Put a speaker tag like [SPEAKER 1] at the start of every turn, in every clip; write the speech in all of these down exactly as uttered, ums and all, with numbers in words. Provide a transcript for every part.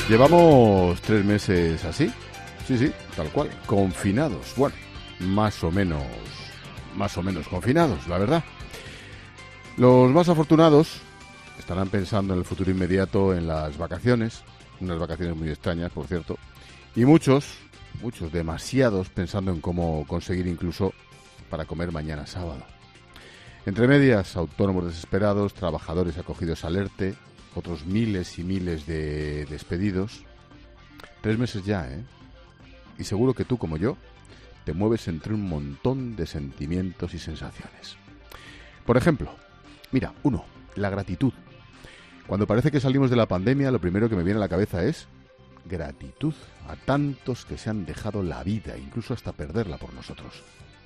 [SPEAKER 1] Llevamos tres meses así, sí, sí, tal cual, confinados, bueno, más o menos, más o menos confinados, la verdad. Los más afortunados estarán pensando en el futuro inmediato, en las vacaciones, unas vacaciones muy extrañas, por cierto, y muchos, muchos, demasiados, pensando en cómo conseguir incluso para comer mañana sábado. Entre medias, autónomos desesperados, trabajadores acogidos al ERTE, otros miles y miles de despedidos. Tres meses ya, ¿eh? Y seguro que tú, como yo, te mueves entre un montón de sentimientos y sensaciones. Por ejemplo, mira, uno, la gratitud. Cuando parece que salimos de la pandemia, lo primero que me viene a la cabeza es gratitud a tantos que se han dejado la vida, incluso hasta perderla por nosotros.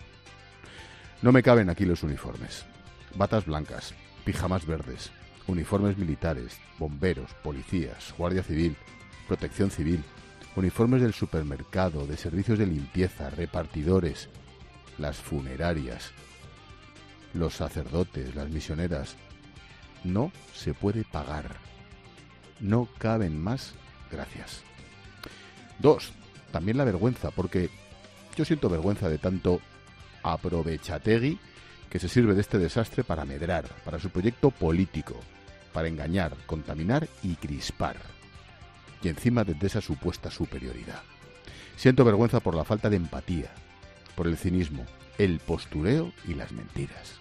[SPEAKER 1] No me caben aquí los uniformes. Batas blancas, pijamas verdes, uniformes militares, bomberos, policías, guardia civil, protección civil, uniformes del supermercado, de servicios de limpieza, repartidores, las funerarias, los sacerdotes, las misioneras. No se puede pagar. No caben más gracias. Dos, también la vergüenza, porque yo siento vergüenza de tanto aprovechategui que se sirve de este desastre para medrar, para su proyecto político, para engañar, contaminar y crispar. Y encima de esa supuesta superioridad. Siento vergüenza por la falta de empatía, por el cinismo, el postureo y las mentiras.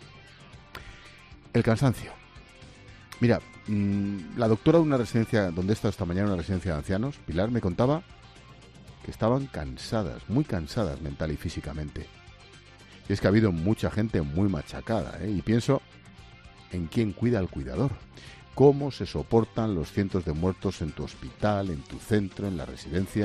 [SPEAKER 1] El cansancio. Mira, mmm, la doctora de una residencia, donde he estado esta mañana, una residencia de ancianos, Pilar, me contaba que estaban cansadas, muy cansadas mental y físicamente. Y es que ha habido mucha gente muy machacada, ¿eh? Y pienso en quién cuida al cuidador. Cómo se soportan los cientos de muertos en tu hospital, en tu centro, en la residencia.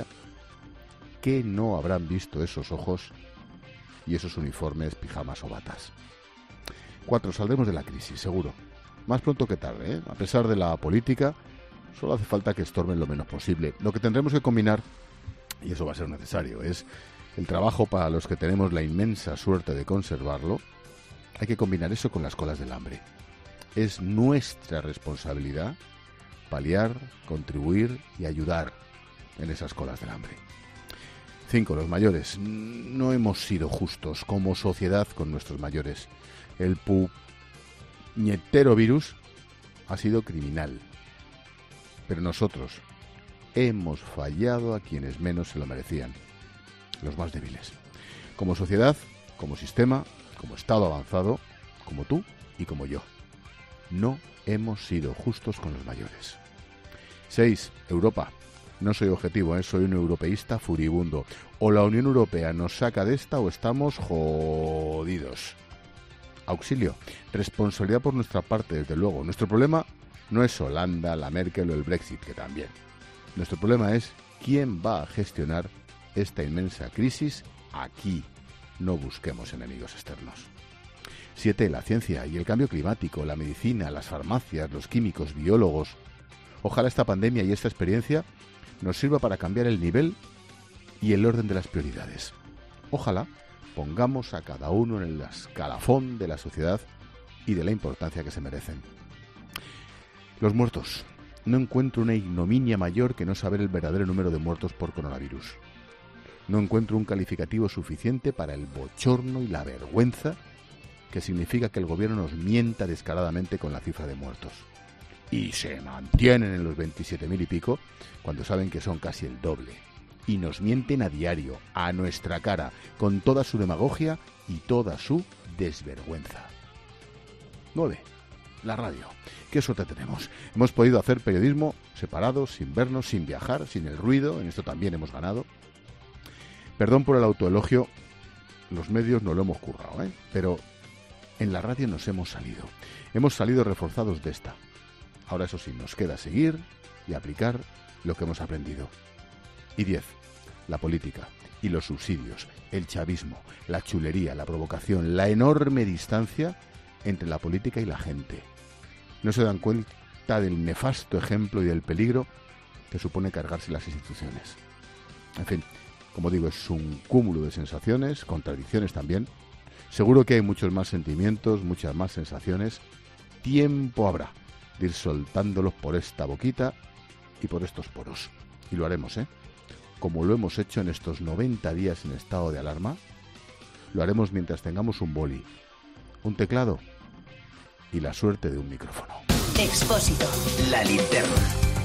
[SPEAKER 1] ¿Qué no habrán visto esos ojos y esos uniformes, pijamas o batas? Cuatro, saldremos de la crisis, seguro. Más pronto que tarde, ¿eh? A pesar de la política, solo hace falta que estorben lo menos posible. Lo que tendremos que combinar, y eso va a ser necesario, es el trabajo para los que tenemos la inmensa suerte de conservarlo. Hay que combinar eso con las colas del hambre. Es nuestra responsabilidad paliar, contribuir y ayudar en esas colas del hambre. Cinco, los mayores. No hemos sido justos como sociedad con nuestros mayores. El puñetero virus ha sido criminal. Pero nosotros hemos fallado a quienes menos se lo merecían. Los más débiles. Como sociedad, como sistema, como Estado avanzado, como tú y como yo. No hemos sido justos con los mayores. Seis, Europa. No soy objetivo, ¿eh? Soy un europeísta furibundo. O la Unión Europea nos saca de esta o estamos jodidos. Auxilio. Responsabilidad por nuestra parte, desde luego. Nuestro problema no es Holanda, la Merkel o el Brexit, que también. Nuestro problema es quién va a gestionar esta inmensa crisis aquí. No busquemos enemigos externos. Siete, la ciencia y el cambio climático, la medicina, las farmacias, los químicos, biólogos. Ojalá esta pandemia y esta experiencia nos sirva para cambiar el nivel y el orden de las prioridades. Ojalá pongamos a cada uno en el escalafón de la sociedad y de la importancia que se merecen. Los muertos. No encuentro una ignominia mayor que no saber el verdadero número de muertos por coronavirus. No encuentro un calificativo suficiente para el bochorno y la vergüenza que significa que el gobierno nos mienta descaradamente con la cifra de muertos. Y se mantienen en los veintisiete mil y pico, cuando saben que son casi el doble. Y nos mienten a diario, a nuestra cara, con toda su demagogia y toda su desvergüenza. Nueve. La radio. ¿Qué suerte tenemos? Hemos podido hacer periodismo separados, sin vernos, sin viajar, sin el ruido. En esto también hemos ganado. Perdón por el autoelogio. Los medios no lo hemos currado, ¿eh? Pero en la radio nos hemos salido. Hemos salido reforzados de esta. Ahora, eso sí, nos queda seguir y aplicar lo que hemos aprendido. Y diez. La política y los subsidios, el chavismo, la chulería, la provocación, la enorme distancia entre la política y la gente. No se dan cuenta del nefasto ejemplo y del peligro que supone cargarse las instituciones. En fin, como digo, es un cúmulo de sensaciones, contradicciones también. Seguro que hay muchos más sentimientos, muchas más sensaciones. Tiempo habrá de ir soltándolos por esta boquita y por estos poros. Y lo haremos, ¿eh? Como lo hemos hecho en estos noventa días en estado de alarma, lo haremos mientras tengamos un boli, un teclado y la suerte de un micrófono.
[SPEAKER 2] Expósito. La linterna.